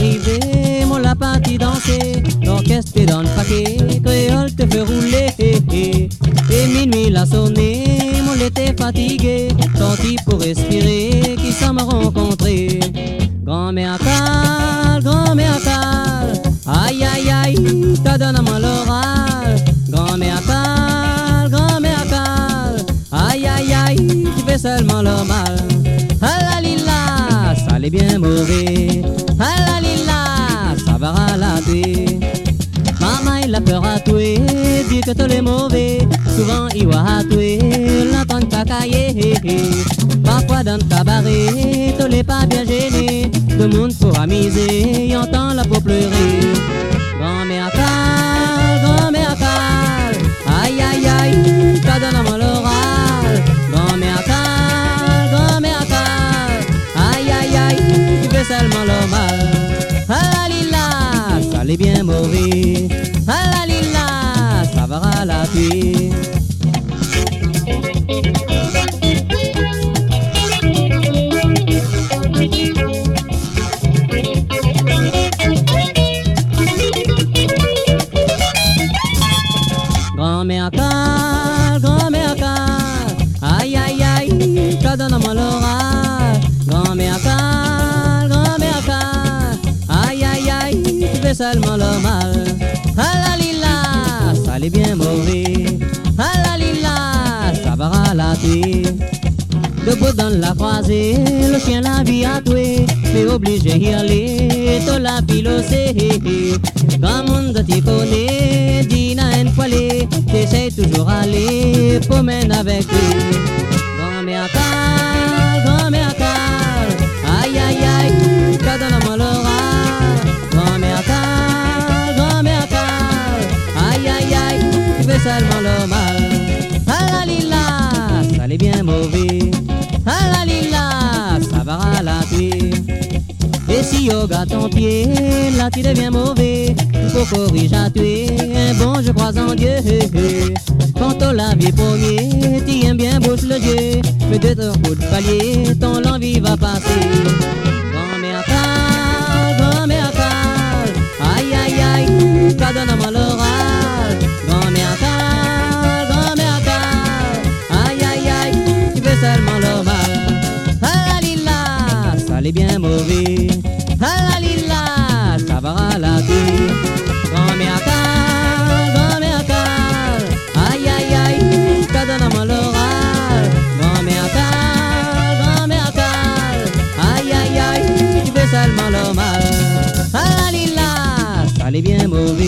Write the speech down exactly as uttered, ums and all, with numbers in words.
arrivé, mon lapin t'y dansé, l'orchestre t'est dans le paquet, créole te fait rouler, et minuit l'a sonné, mon l'été fatigué, sorti pour respirer, qui s'en m'a rencontré. Grand-mère cale, grand-mère cale, aïe aïe aïe, t'as donné à moi l'oral. Grand-mère cale, grand-mère cale, aïe aïe aïe, tu fais seulement le mal. Ah la lila, ça l'est bien mauvais. Ah la lila, ça va relater. Maman il a peur à tuer, dit que tous les mauvais, souvent il va à tuer, l'entendre cacailler. Parfois dans le cabaret, tous les pas bien gênés, le monde pour amuser, il entend la peau pleurer. Grand-mère cale, grand-mère cale, aïe aïe aïe, t'as donné à moi l'oral. Grand-mère cale, grand-mère cale, aïe aïe aïe, tu fais seulement le mal. Ah la lila, ça l'est bien mauvais. Ah la lila, ça va relater. Grand-mère cale, grand-mère cale, aïe aïe aïe, t'as donné à moi l'oral. Grand-mère cale, grand-mère cale, aïe aïe aïe, tu fais seulement le mal. Ah la lila, ça l'est bien mauvais. Ah la lila, ça va relater. Debout dans la croisée, le chien la vie a tué, mais obligé d'y aller, te la pilosé. Grand monde t'y connaît, dis n'a une poêlée, t'essayes toujours aller, promène avec lui. Grand-mère cale, grand-mère cale, aïe aïe aïe, t'as donné à moi l'oral. Grand-mère cale, grand-mère cale, aïe aïe aïe, tu fais seulement le mal. Ah la lila, ça l'est bien mauvais. Ah la lila, ça va relater. Et si au gars ton pied, là tu deviens mauvais, faut corriger à tuer, bon je crois en Dieu. Quand on la vie premier, tu aimes bien bouche le Dieu, mais de ton coup de palier, ton l'envie va passer. Grand-mère cale, grand-mère cale, aïe aïe aïe, t'as donné à moi l'oral. Grand-mère cale, grand-mère cale, aïe aïe aïe, tu fais seulement le mal. Ah la lila, ça l'est bien mauvais. Ah la lila, ça va relater. Grand-mère cale, grand-mère cale, aïe aïe aïe, t'as donné à moi l'oral. Grand-mère cale, grand-mère cale, aïe aïe aïe, tu fais seulement le mal. Ah la lila, ça l'est bien mauvais.